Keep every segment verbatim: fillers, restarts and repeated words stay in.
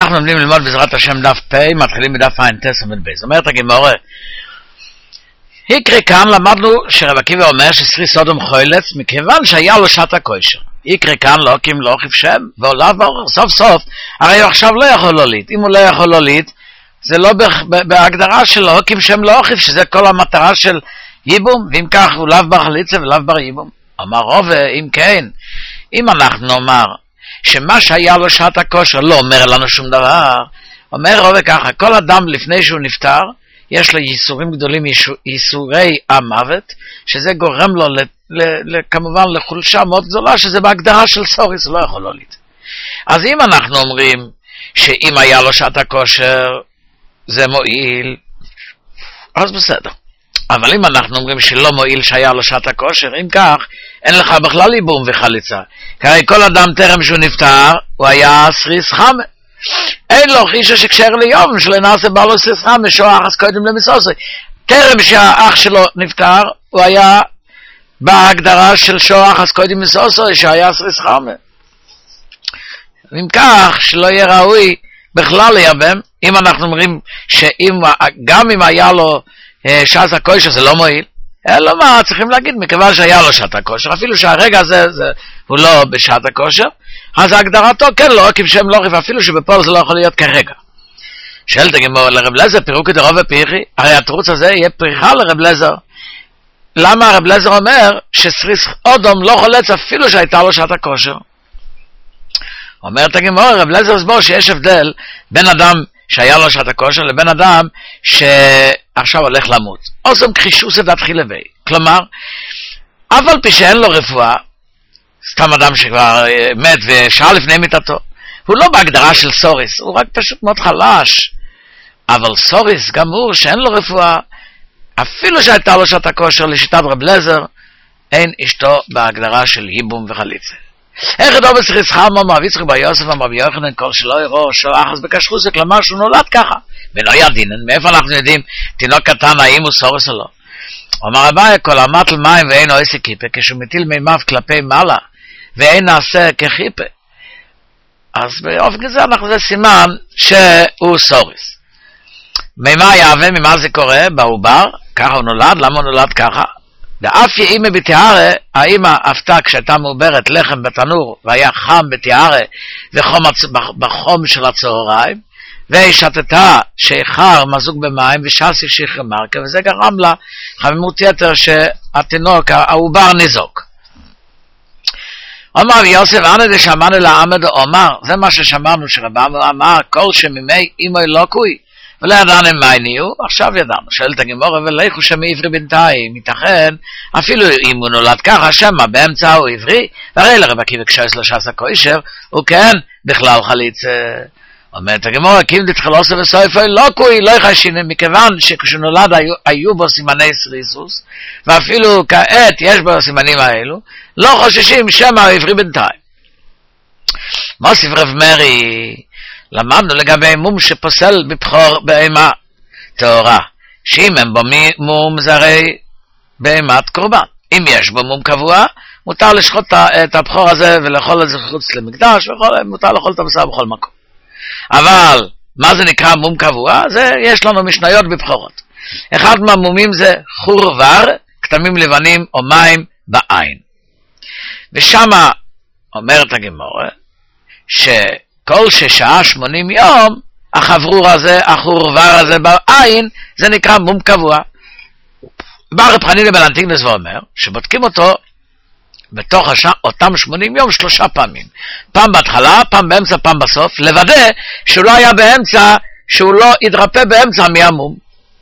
אנחנו לומדים ללמוד בעזרת השם דף פ', מתחילים בדף עין תס עמוד בייס. אומרת הגמרא, יקרה כאן למדנו שרב עקיבא אומר ששרי סודום חוילץ מכיוון שהיה לו שעת הכושר. יקרה כאן לא כי אם לא חיפשם ועולה ברור סוף סוף, הרי הוא עכשיו לא יכול להוליד. אם הוא לא יכול להוליד, זה לא בהגדרה של לא כי אם שם לא חיפש, שזה כל המטרה של ייבום, ואם כך הוא לאו בר חליצה ולאו בר ייבום. אמר רובה, אם כן, אם אנחנו נאמר שמה שהיה לו שעת הכושר לא אומר לנו שום דבר, אומר רובה ככה, כל אדם לפני שהוא נפטר, יש לו ייסורים גדולים, ייסורי המוות, שזה גורם לו ל, ל, ל, כמובן לחולשה מאוד גדולה, שזה בהגדרה של סוריס, לא יכול להוליד. אז אם אנחנו אומרים שאם היה לו שעת הכושר, זה מועיל, אז בסדר. אבל אם אנחנו אומרים שלא מועיל שהיה לו שעת הכושר, אם כך, אין לך בכלל ייבום וחליצה. כי הרי כל אדם טרם שהוא נפטר, הוא היה סריס חמה. אין לו חישה שקשר ליום, שלנעשה בא לו סריס חמה, שהוא אחס קודם למסוסי. טרם שהאח שלו נפטר, הוא היה בהגדרה של שהוא אחס קודם למסוסי, שהיה סריס חמה. אם כך, שלא יהיה ראוי בכלל לייבם, אם אנחנו אומרים שגם אם היה לו שעת הכושר זה לא מועיל, אלא מה, צריכים להגיד, מכיוון שהיה לו שעת הכושר, אפילו שהרגע הזה זה, הוא לא בשעת הכושר, אז הגדרתו כן לא, כי שם לא חיף, אפילו שבפועל זה לא יכול להיות כרגע. שאלת הגמרא לרב לזר, פירוק דרוב ופיחי, הרי התירוץ הזה יהיה פריחה לרב לזר. למה רב לזר אומר שסריס אודום לא חולץ אפילו שהייתה לו שעת הכושר? אומרת הגמרא, רב לזר הסבור שיש הבדל בין אדם שהיה לו שעת הכושר לבין אדם שעכשיו הולך למות. עושים כחישוס את התחיל לבי. כלומר, אף על פי שאין לו רפואה, סתם אדם שכבר מת ושעה לפני מיטתו, הוא לא בהגדרה של סוריס, הוא רק פשוט מאוד חלש. אבל סוריס, גם הוא שאין לו רפואה, אפילו שהייתה לו שעת הכושר לשיטת רב לזר, אין אשתו בהגדרה של היבום וחליצה. איך ידעו בסריס חמה, אמר ויצחק בר יוסף, אמר רבי יוחנן, כל שלא יראו, שלא אחס בכשרות, זה כלומר שהוא נולד ככה. ולא ידינן, מאיפה אנחנו יודעים, תינוק קטן, האם הוא סורס או לא? אמר אביי, כל המטל מים ואין עושה כיפה, כשהוא מטיל מימיו כלפי מעלה, ואין נעשה כחיפה. אז באופן כזה אנחנו זה סימן שהוא סורס. ממה יהווה, ממה זה קורה? בעובר, ככה הוא נולד, למה הוא נולד ככה? ואף אימא בתיארה, האמא אהבתה כשהייתה מעוברת לחם בתנור, והיה חם בתיארה, וחום בחום של הצהריים, והיא שתתה שיכר מזוג במים, ושסי שיכר מרקה, וזה גרם לה חמימות יתר שהתינוק, העובר ניזוק. אומר יוסף, אנה דשמענו לעמד אומר, זה מה ששמענו שרבנו אמר, כל שמימי אימו אלוקוי, ולא ידענו מה נהיו, עכשיו ידענו. שואלת הגמרא, ולכו שם עברי בינתיים, ייתכן, אפילו אם הוא נולד ככה, שמה באמצע הוא עברי, והרי לרב עקיבא כשהוא לו שעת הכושר, הוא כן בכלל חליץ. אומרת הגמרא, כי אם דתחילוסו וסויפו אלוקוי, לא יחשינו, מכיוון שכשהוא נולד היו, היו בו סימני סריסוס, ואפילו כעת יש בו סימנים האלו, לא חוששים שמה הוא עברי בינתיים. מוסיף רב מרי, למדנו לגבי מום שפוסל בבחור בהמה תאורה, שאם הם בו מום זה הרי בהמת קורבן. אם יש בו מום קבוע, מותר לשחוט את הבחור הזה ולאכול את זה חוץ למקדש, ומותר לאכול את הבשר בכל מקום. אבל מה זה נקרא מום קבוע? זה יש לנו משניות בבחורות. אחד מהמומים זה חור ור, כתמים לבנים או מים בעין. ושמה אומרת הגמרא, ש... כל ששעה שמונים יום, החברור הזה, החורבר הזה בעין, זה נקרא מום קבוע. בא רב חנינא בן אנטיגנס ואומר, שבודקים אותו בתוך השעה, אותם שמונים יום שלושה פעמים. פעם בהתחלה, פעם באמצע, פעם בסוף, לוודא שהוא לא היה באמצע, שהוא לא יתרפא באמצע מהמום.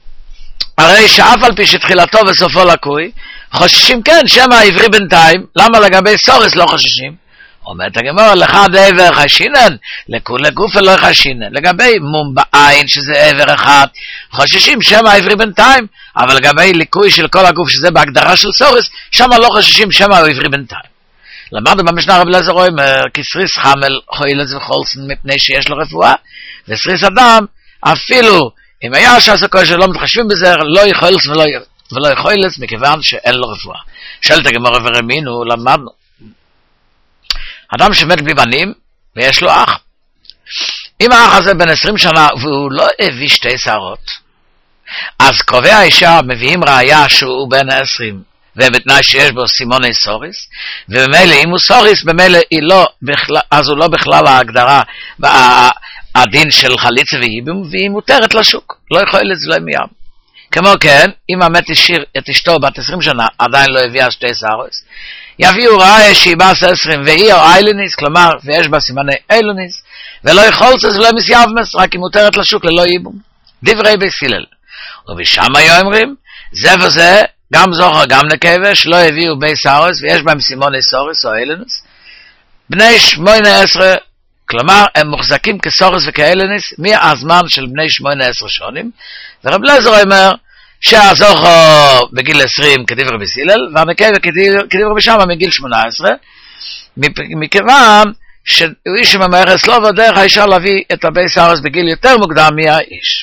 הרי שאף על פי שתחילתו וסופו לקוי, חוששים כן, שמא העברי בינתיים, למה לגבי סורס לא חוששים? אומרת הגמרא, לך עבר חשינן, לכולי גופה לא חשינן. לגבי מום בעין, שזה עבר אחד, חוששים שמה עברי בינתיים, אבל לגבי ליקוי של כל הגוף, שזה בהגדרה של סורס, שמה לא חוששים שמה עברי בינתיים. למדנו במשנה רב לזר אומר, כי סריס חמל חוילץ וחולסן מפני שיש לו רפואה, וסריס אדם, אפילו אם היה שעשה כושר לא מתחשבים בזה, לא יכולץ ולא, ולא יכולץ, מכיוון שאין לו רפואה. שאלת הגמרא ורמינו, למדנו. אדם שמת בלי בנים, ויש לו אח. אם האח הזה בן עשרים שנה והוא לא הביא שתי שערות, אז קרובי האישה מביאים ראיה שהוא בן עשרים, ובתנאי שיש בו סימוני סוריס, ובמילא אם הוא סוריס, במילא לא בכלל, אז הוא לא בכלל ההגדרה, הדין של חליצה וייבום, והיא מותרת לשוק, לא יכול לצלם מים. כמו כן, אם המת השאיר את אשתו בת עשרים שנה, עדיין לא הביאה שתי סוריס, יביאו ראיה שהיא בת עשרים, והיא או איילניס, כלומר, ויש בה סימני איילניס, ולא יכול לצלם לא מסייבמס, רק היא מותרת לשוק ללא ייבום. דברי בית הלל. ובשם היו אומרים, זה וזה, גם זוכר, גם נקבה, שלא הביאו בי סוריס, ויש בהם סימוני סוריס או אילניס, בני שמונה עשרה, כלומר, הם מוחזקים כסוריס וכאילניס, מהזמן של בני שמונה עשרה שונים, ורב אליעזר אומר, שהזוכר בגיל עשרים כדברי רבי הלל, והנקבה כדברי רבי שמעון מגיל שמונה עשרה, מכיוון שהוא איש שממהר אצלו, ודרך האישה להביא את הבי סוריס בגיל יותר מוקדם מהאיש.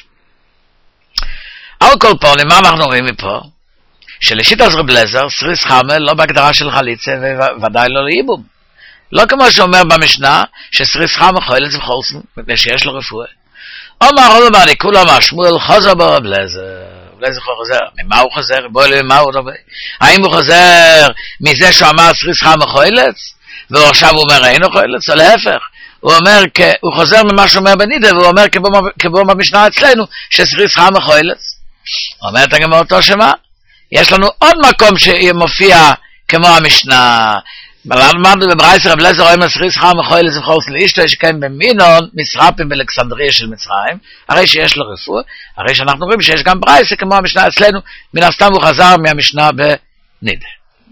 על כל פנים, מה אנחנו רואים מפה? שלשיטת רבי אליעזר, סריס חמל לא בהגדרה של חליצה וודאי לא לייבום. לא כמו שאומר במשנה, שסריס חמל חולץ וחולצן, ושיש לו רפואה. אומר עוד אמר, כולה אמר, שמואל חוזר בו רבי אליעזר. רבי אליעזר חוזר, ממה הוא חוזר? בואי לי, ממה הוא דובר? האם הוא חוזר מזה שהוא אמר סריס חמל חולץ? ועכשיו הוא אומר, אינו חולץ? או להפך. הוא אומר, הוא חוזר ממה שהוא אומר בנידה, והוא אומר כמו במשנה אצלנו, שסריס חמל חולץ. אומרת הגמרא אותו שמה? יש לנו עוד מקום שמופיע כמו המשנה. למדנו בברייתא רבי אליעזר אומר סריס חמל חולץ וחולצן לאשתו שקיים במינון מסרפים באלכסנדריה של מצרים, הרי שיש לו רפואה, הרי שאנחנו רואים שיש גם ברייתא כמו המשנה אצלנו, מן הסתם הוא חזר מהמשנה בנידה.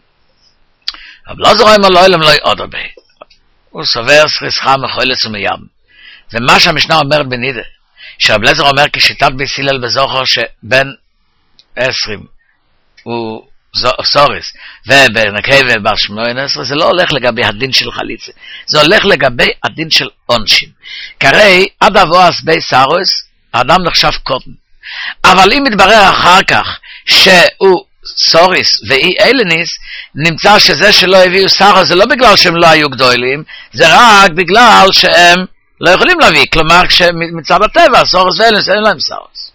רבי אליעזר אומר לא אלם לא עוד הרבה. הוא סובר סריס חמל חולץ ומיים. ומה שהמשנה אומרת בנידה, שרבי אליעזר אומר כשיטת בית הלל בזוכר שבן עשרים הוא סוריס ובנקבה בר שמונה עשרה, זה לא הולך לגבי הדין של חליצה, זה הולך לגבי הדין של עונשין. כרי עד אבואס בי סוריס האדם נחשב קודם, אבל אם מתברר אחר כך שהוא סוריס ואי אילניס, נמצא שזה שלא הביאו סוריס זה לא בגלל שהם לא היו גדולים, זה רק בגלל שהם לא יכולים להביא, כלומר כשמצד הטבע סוריס ואילניס אין להם סוריס.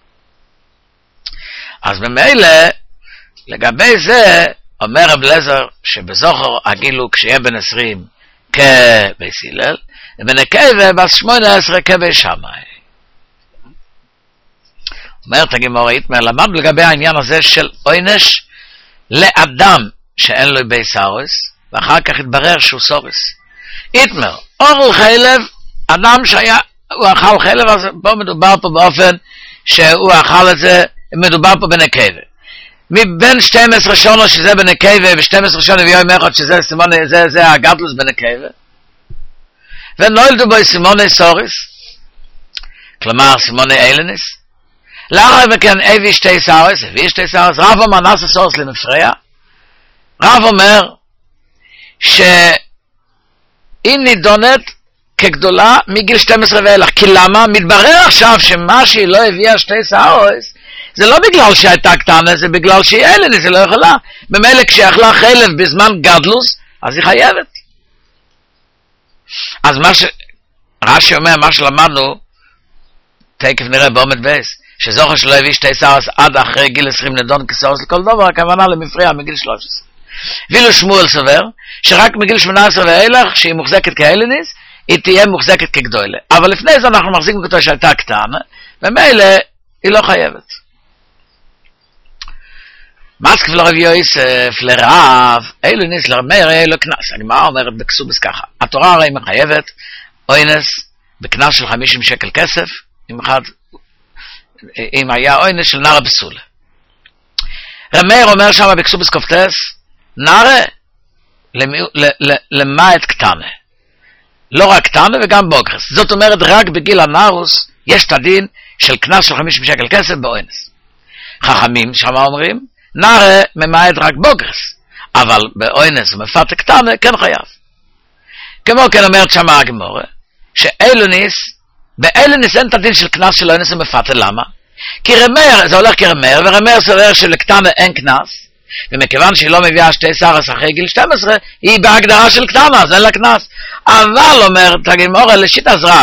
אז במילא לגבי זה אומר רבי אליעזר שבזוכר הגיל הוא כשיהיה בן עשרים כבית הלל, ובנקבה בת שמונה עשרה כבית שמאי. אומרת הגמרא יתמר, למד לגבי העניין הזה של עונש לאדם שאין לו בי סוריס, ואחר כך התברר שהוא סוריס. יתמר, אוכל חלב, אדם שהיה, הוא אכל חלב, אז פה מדובר פה באופן שהוא אכל את זה, מדובר פה בנקבה. מבין שתים עשרה שונו שזה בנקבה, ו-שתים עשרה שונו ויום אחד שזה סימון, זה, זה הגדלוס בנקבה. ונולדו בו סימוני סוריס, כלומר סימוני אילניס. לאחר מכן הביא שתי סוריס, הביא שתי סוריס, רב אומר נעשה סוריס למפרע. רב אומר שהיא נידונת כגדולה מגיל שתים עשרה ואילך. כי למה? מתברר עכשיו שמה שהיא לא הביאה שתי סוריס, זה לא בגלל שהייתה קטנה, זה בגלל שהיא אילניס, היא לא יכולה. במילא כשאכלה חלב בזמן גדלוס, אז היא חייבת. אז מה ש... רש"י אומר, מה שלמדנו, תכף נראה בעומד בייס, שזוכר שלא הביא שתי סוריס עד אחרי גיל עשרים נדון כסוריס לכל דבר, הכוונה למפרע מגיל שלוש עשרה. ואילו שמואל סובר, שרק מגיל שמונה עשרה ואילך, שהיא מוחזקת כאילניס, היא תהיה מוחזקת כגדולה. אבל לפני זה אנחנו מחזיקים אותו שהייתה קטנה, ומילא היא לא חייבת. מסק ולרב יוסף לרב, אילניס לרמר, אילו כנס. הגמרא אומרת בכסובס ככה, התורה הרי מחייבת אונס בכנס של חמישים שקל כסף, אם אחד, אם היה אונס של נערה בסולה. רמר אומר שם בכסובס כופטס, נערה למעט קטנה. לא רק קטנה וגם בוגרס. זאת אומרת, רק בגיל הנערוס יש את הדין של כנס של חמישים שקל כסף באונס. חכמים שם אומרים, נערה ממעט רק בוגרס, אבל באונס ומפתה קטנה כן חייב. כמו כן אומרת שמה הגמורה, שאילניס, באילניס אין את הדין של כנס של אונס ומפתה, למה? כי רמר, זה הולך כרמר, ורמר סובר שלקטנה אין כנס, ומכיוון שהיא לא מביאה שתי סוריס אחרי גיל שתים עשרה, היא בהגדרה של קטנה, אז אין לה כנס. אבל אומרת הגמורה לשיטת רב,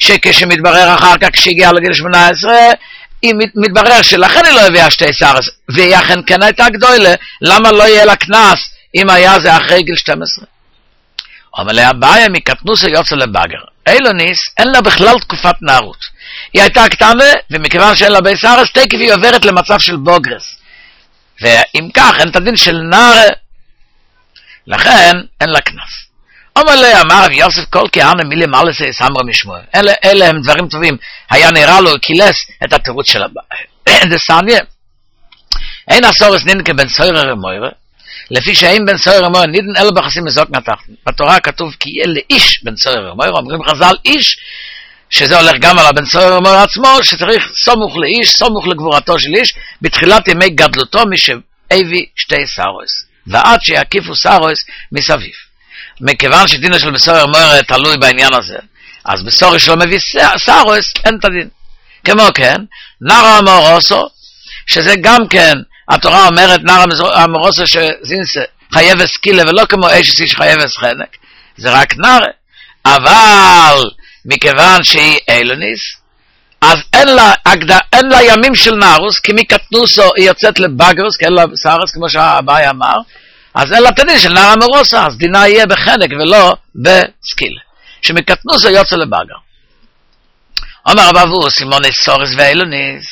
שכשמתברר אחר כך כשהגיע לגיל שמונה עשרה, היא מתברר שלכן היא לא הביאה שתי סערס, והיא אכן כן הייתה גדולה, למה לא יהיה לה כנס אם היה זה אחרי גיל שתים עשרה? אבל הבעיה מקטנוס יוצא לבגר. אילוניס אין לה בכלל תקופת נערות. היא הייתה קטנה, ומכיוון שאין לה בי סערס, תקף היא עוברת למצב של בוגרס. ואם כך, אין את הדין של נער, לכן אין לה כנס. אומר לי, אמר רב יוסף, כל כהנה מילי מלסי סמרה משמוע. אלה, אלה הם דברים טובים. היה נראה לו קילס את התירוץ של הבא. דסניה. אין הסורס נינקה בן סוירר ומוירה, לפי שאין בן סוירר ומוירה, נידן אלו בחסים מזוק נתחתן. בתורה כתוב כי יהיה לאיש בן סוירר ומוירה, אומרים חז"ל איש, שזה הולך גם על הבן סוירר ומוירה עצמו, שצריך סומוך לאיש, סומוך לגבורתו של איש, בתחילת ימי גדלותו משהביא שתי סרוס. ועד שיקיפו סרוס מסביב. מכיוון שדינו של בסורר מוירה תלוי בעניין הזה, אז בסורר שלו מביא סרוס, אין את הדין. כמו כן, נער המורוסו, שזה גם כן, התורה אומרת נער המורוסו שזינסה חייב סקילה, ולא כמו אש איש חייב חנק, זה רק נער, אבל מכיוון שהיא אילוניס, אז אין לה, אין לה ימים של נערוס, כי מקטנוסו היא יוצאת לבגרוס, כי אין לה סרוס, כמו שהבאי אמר, אז אין לה תדין של נער המורוסה, אז דינה יהיה בחנק ולא בסקילה, שמקטנוסו יוצא לבגר. אומר רב אבו, סימוני סורס ואילוניס,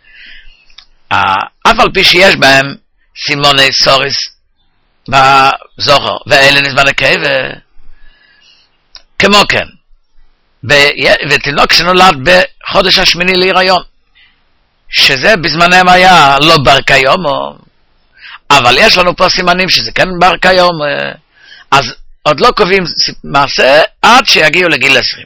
אף על פי שיש בהם סימוני סורס בזוכר ואילוניס בנקבה, כמו כן, ותינוק שנולד בחודש השמיני להיריון, שזה בזמנם היה לא בר כיום, אבל יש לנו פה סימנים שזה כן בר כיום, אז עוד לא קובעים מעשה עד שיגיעו לגיל עשרים.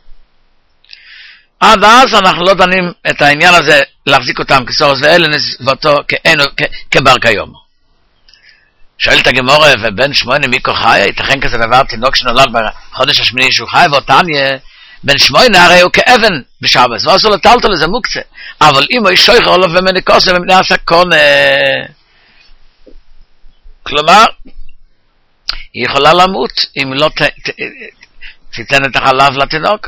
עד אז אנחנו לא דנים את העניין הזה להחזיק אותם כסורס ואילוניס ואותו כבר כיום. שואלת הגמורה, ובן שמונה מיקו חי, ייתכן כזה דבר תינוק שנולד בחודש השמיני שהוא חי, ואותן יהיה בן שמונה הרי הוא כאבן בשבס, ועשו לטלטו לזה מוקצה. אבל אם הוא ישויך עולו ומניקוס ומפני הסקון, כלומר, היא יכולה למות אם לא תיתן את החלב לתינוק.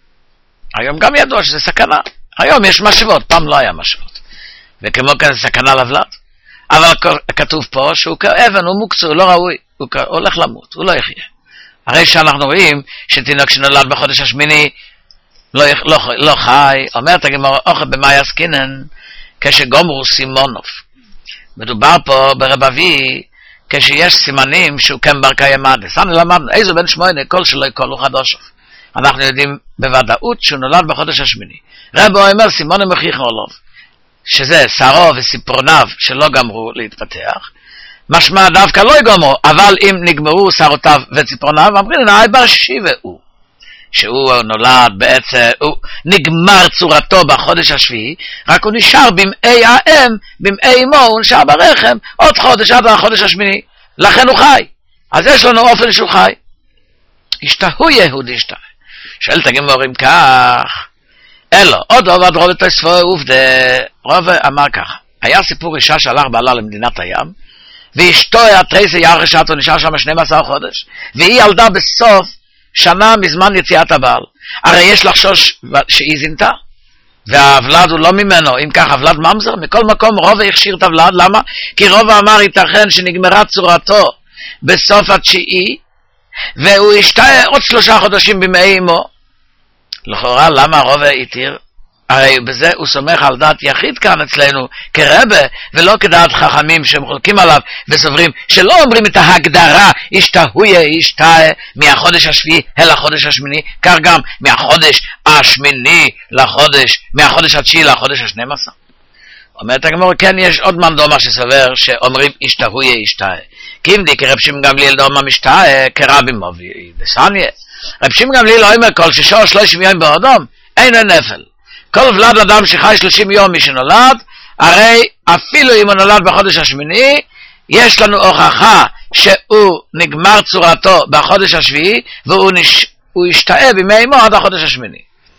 היום גם ידוע שזה סכנה. היום יש משאבות, פעם לא היה משאבות. וכמו כאן זה סכנה לבלד. אבל כתוב פה שהוא כאבן, הוא מוקצה, הוא לא ראוי, הוא הולך למות, הוא לא יחיה. הרי שאנחנו רואים שתינוק שנולד בחודש השמיני לא, לא, לא חי, אומרת הגמרא, אוכל במאי עסקינן, כשגומרו סימונוב. מדובר פה ברב אבי, כשיש סימנים שהוא כן בר קיימא. סנו למדנו, איזו בן שמונה, כל שלא יקולו חדושו. אנחנו יודעים בוודאות שהוא נולד בחודש השמיני. רבו אומר, סימון המוכיח עולוב, שזה שרו וסיפורניו שלא גמרו להתפתח, משמע דווקא לא יגמרו, אבל אם נגמרו שרותיו וציפורניו, אמרים, נאי בר שיבה הוא, שהוא נולד בעצם, הוא נגמר צורתו בחודש השביעי, רק הוא נשאר במאי האם, במאי אמו, הוא נשאר ברחם, עוד חודש עד החודש השמיני, לכן הוא חי. אז יש לנו אופן שהוא חי. השתהו יהודי השתה. שואלת הגמורים כך, אלו, עוד עובד רוב את הספור עובדה, רוב אמר כך, היה סיפור אישה שהלך בעלה למדינת הים, ואשתו התריסה יער רשתו נשאר שם שנים עשר חודש, והיא ילדה בסוף שנה מזמן יציאת הבעל. הרי יש לחשוש שהיא זינתה, והוולד הוא לא ממנו, אם כך הוולד ממזר, מכל מקום רוב הכשיר את הוולד, למה? כי רוב אמר ייתכן שנגמרה צורתו בסוף התשיעי, והוא ישתה עוד שלושה חודשים במאי אמו. לכאורה, למה רוב התיר? הרי בזה הוא סומך על דעת יחיד כאן אצלנו כרבה, ולא כדעת חכמים שהם חולקים עליו וסוברים שלא אומרים את ההגדרה ישתהויה ישתה מהחודש השביעי אל החודש השמיני, כך גם מהחודש השמיני לחודש, מהחודש התשיעי לחודש השנים עשר. אומרת הגמרא, כן, יש עוד מן דומה שסובר שאומרים ישתהויה ישתה, כי אם די כרב שמעון גמליאל דומה משתה כרבי מובי דסניה. רב שמעון גמליאל אומר כל שישה או שלושים יום באדום אין נפל. כל ולד אדם שחי שלושים יום מי שנולד, הרי אפילו אם הוא נולד בחודש השמיני, יש לנו הוכחה שהוא נגמר צורתו בחודש השביעי, והוא נש... ישתאה בימי אמו עד החודש השמיני.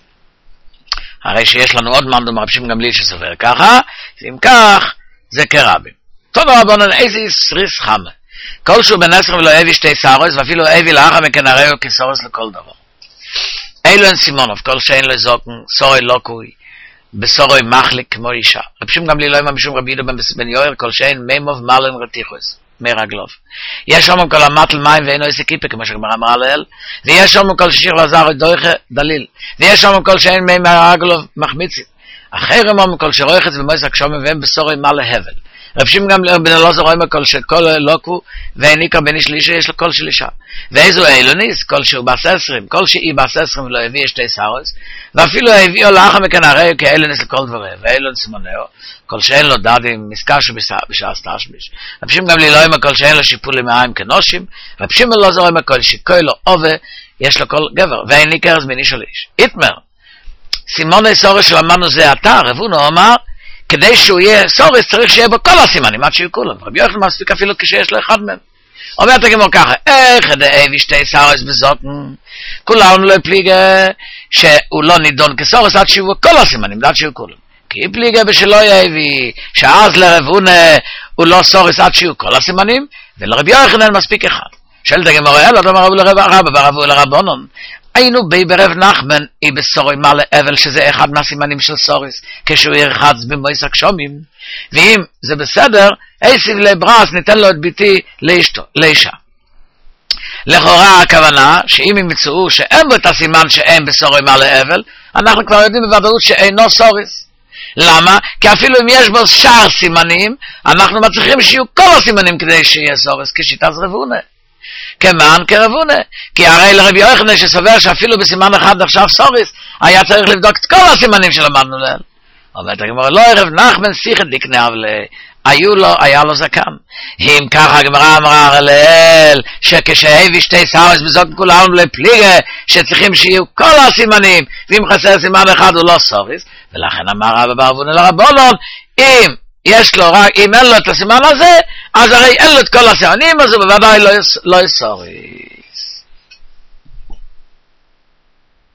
הרי שיש לנו עוד מן דומה רב שמעון גמליאל שסובר ככה, אם כך זה כרבים. תודה רבנן, איזה סריס חמה. כל שהוא בן עשרה ולא הביא שתי סרוס, ואפילו הביא לאחר מכן הרי הוא כסרוס לכל דבר. אלו אין סימונוב, כל שאין לו זוקן, סורי לוקוי, בסורוי מחליק כמו אישה. רבשים גם לי לא אמא משום רבי יהודה בן יויר, כל שאין מימוב מלן רתיחוס, מרגלוב. יש שם כל המטל מים ואינו איסי כיפה, כמו שגמרא אמרה לאל, ויש שם כל ששיר לזר דויכה דליל, ויש שם כל שאין מי מרגלוב מחמיצים. אחרי רמום כל שרויחץ ומויס הקשומים והם בסורוי מלא הבל. רבשים גם בן אלעזר רואים כל שכל לוקו והעניקה בן איש לאישה יש לו כל של אישה. ואיזו אילוניס, כל שהוא בעש עשרים, כל שהיא בעש עשרים ולא הביא שתי סארוס, ואפילו הביאו לאחר מכן הרי כאילוניס לכל דבריו, ואילוניס מונאו, כל שאין לו דדים, מסקר שבשעה סתשמיש. רבשים גם לי לא עם הכל שאין לו שיפולים מהים כנושים, רבשים אלעזר רואים הכל שכל לו עובה, יש לו כל גבר, והעניקה אז בן איש לאיש. איתמר, סימוני סורס שלמדנו זה אתה, רבונו אמר, כדי שהוא יהיה סורס צריך שיהיה בו כל הסימנים, עד שיהיו כולם. רבי יוחנן מספיק אפילו כשיש לו אחד מהם. אומרת הגמרא ככה, איך דאבי שתי סורס בזאתן, כולם לא פליגה שהוא לא נידון כסורס עד שיהיו כל הסימנים, עד שיהיו כולם. כי פליגה בשלא יאבי, שאז לרבונה הוא לא סורס עד שיהיו כל הסימנים, ולרבי יוחנן מספיק אחד. שאלת הגמרא, אלא דאמר רבו לרב רבא ברבו לרבונון. היינו בי ברב נחמן, אי בסורי מלא אבל, שזה אחד מהסימנים של סוריס, כשהוא ירחץ במויס הקשומים. ואם זה בסדר, איסיב לברס ניתן לו את ביתי לאשתו, לאישה. לכאורה הכוונה, שאם הם ימצאו שאין בו את הסימן שאין בסורי מלא אבל, אנחנו כבר יודעים בוודאות שאינו סוריס. למה? כי אפילו אם יש בו שאר סימנים, אנחנו מצליחים שיהיו כל הסימנים כדי שיהיה סוריס, כשיטת רבונה. כמן כרבונה, כי הרי לרבי יוחנן שסובר שאפילו בסימן אחד עכשיו סוריס, היה צריך לבדוק את כל הסימנים שלמדנו לאל. אומרת הגמרא, לא ערב נחמן שיחת דקנה, אבל היו לו, היה לו זקן. אם ככה הגמרא אמרה לאל, שכשהביא שתי סוריס בזאת כולם לפליגה, שצריכים שיהיו כל הסימנים, ואם חסר סימן אחד הוא לא סוריס, ולכן אמר רבא ברבונה לרבונון, אם יש לו רק, אם אין לו את הסימן הזה, אז הרי אין לו את כל הסימנים, אז הוא בוודאי לא יסורי.